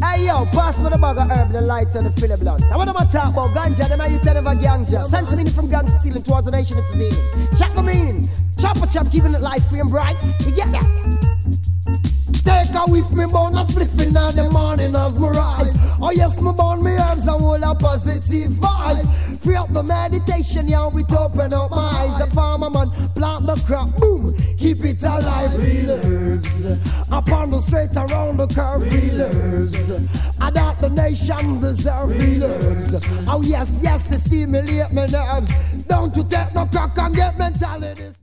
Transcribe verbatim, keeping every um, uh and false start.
Hey yo, pass me the bag of herb, the light and the Philly blunt. I want to talk about ganja, them are you tell of a ganja. Sense meaning from gangster stealing towards the nation it's dealing. Check the meaning. Chop a chop, keeping it life free and bright. You get that? Take a whiff, me born a spliffing in the morning as me rise. Oh yes, me born me herbs and all a positive vibes. Free up the meditation, yeah, we open up my eyes. A farmer man, plant the crop, boom, keep it alive. Real herbs, upon the straight around the curve. Real herbs, I doubt the nation deserve real herbs. Oh yes, yes, they stimulate my nerves. Don't you take no crack and get mentalities.